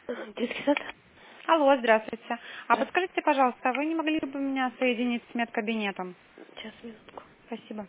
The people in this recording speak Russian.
Детский сад? Алло, здравствуйте. А Да. подскажите, пожалуйста, вы не могли бы меня соединить с медкабинетом? Сейчас, минутку. Спасибо.